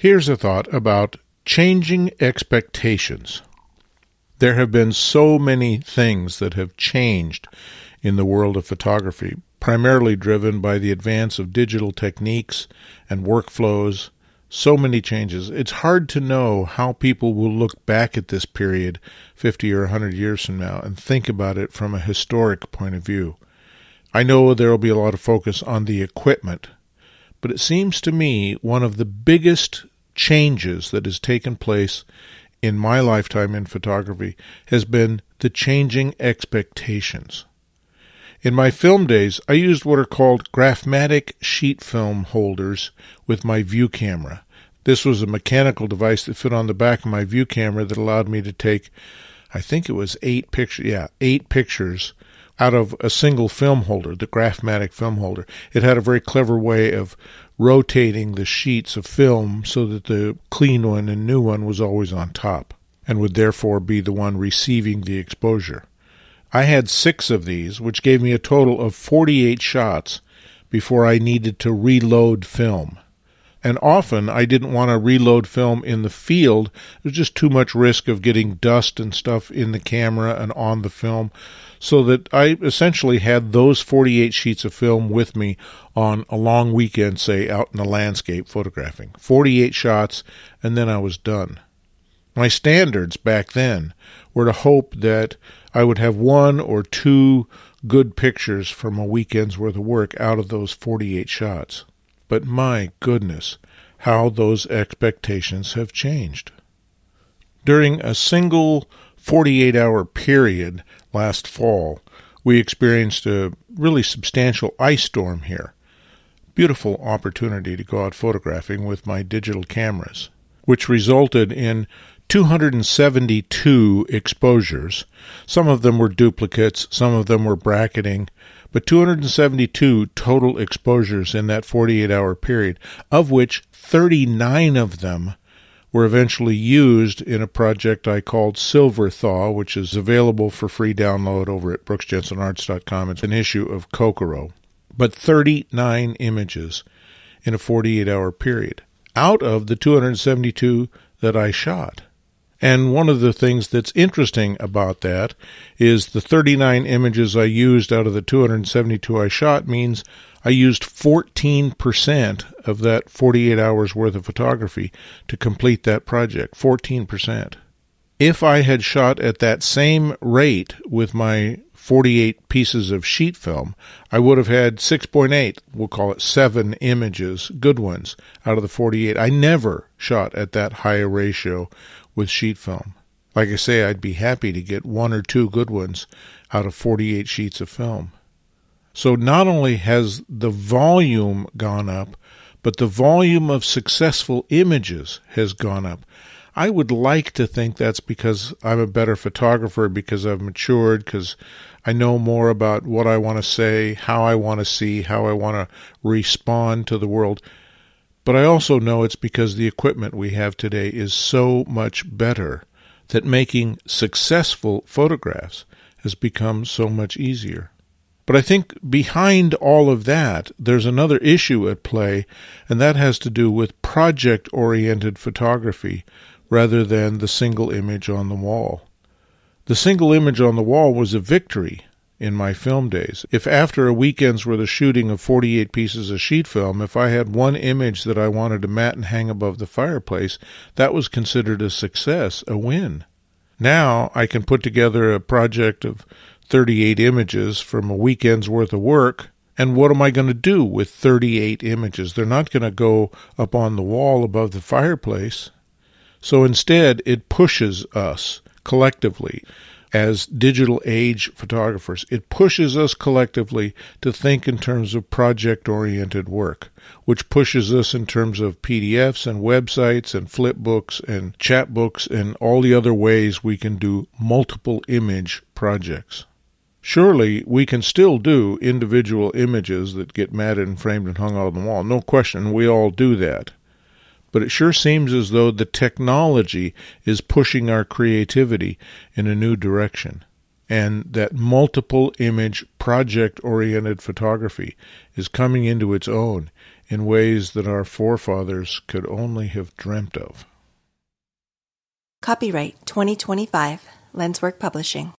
Here's a thought about changing expectations. There have been so many things that have changed in the world of photography, primarily driven by the advance of digital techniques and workflows. So many changes. It's hard to know how people will look back at this period 50 or 100 years from now and think about it from a historic point of view. I know there will be a lot of focus on the equipment, but it seems to me one of the biggest changes that has taken place in my lifetime in photography has been the changing expectations. In my film days, I used what are called Graphmatic sheet film holders with my view camera. This was a mechanical device that fit on the back of my view camera that allowed me to take, I think it was 8 pictures out of a single film holder, the Graphmatic film holder. It had a very clever way of rotating the sheets of film so that the clean one and new one was always on top and would therefore be the one receiving the exposure. I had 6 of these, which gave me a total of 48 shots before I needed to reload film. And often I didn't want to reload film in the field. There was just too much risk of getting dust and stuff in the camera and on the film, so that I essentially had those 48 sheets of film with me on a long weekend, say, out in the landscape photographing. 48 shots, and then I was done. My standards back then were to hope that I would have 1 or 2 good pictures from a weekend's worth of work out of those 48 shots. But my goodness, how those expectations have changed. During a single 48-hour period last fall, we experienced a really substantial ice storm here. Beautiful opportunity to go out photographing with my digital cameras, which resulted in 272 exposures. Some of them were duplicates, some of them were bracketing, but 272 total exposures in that 48-hour period, of which 39 of them were eventually used in a project I called Silver Thaw, which is available for free download over at brooksjensenarts.com. It's an issue of Kokoro. But 39 images in a 48-hour period out of the 272 that I shot. And one of the things that's interesting about that is the 39 images I used out of the 272 I shot means I used 14% of that 48 hours worth of photography to complete that project, 14%. If I had shot at that same rate with my 48 pieces of sheet film, I would have had 6.8, we'll call it 7 images, good ones, out of the 48. I never shot at that high a ratio with sheet film. Like I say, I'd be happy to get 1 or 2 good ones out of 48 sheets of film. So not only has the volume gone up, but the volume of successful images has gone up. I would like to think that's because I'm a better photographer, because I've matured, because I know more about what I want to say, how I want to see, how I want to respond to the world. But I also know it's because the equipment we have today is so much better that making successful photographs has become so much easier. But I think behind all of that, there's another issue at play, and that has to do with project-oriented photography rather than the single image on the wall. The single image on the wall was a victory in my film days. If after a weekend's worth of shooting of 48 pieces of sheet film, if I had one image that I wanted to mat and hang above the fireplace, that was considered a success, a win. Now I can put together a project of 38 images from a weekend's worth of work, and what am I going to do with 38 images? They're not going to go up on the wall above the fireplace. So instead, it pushes us collectively as digital age photographers. It pushes us collectively to think in terms of project-oriented work, which pushes us in terms of PDFs and websites and flipbooks and chapbooks and all the other ways we can do multiple image projects. Surely we can still do individual images that get matted and framed and hung on the wall. No question, we all do that. But it sure seems as though the technology is pushing our creativity in a new direction. and that multiple image project-oriented photography is coming into its own in ways that our forefathers could only have dreamt of. Copyright 2025, Lenswork Publishing.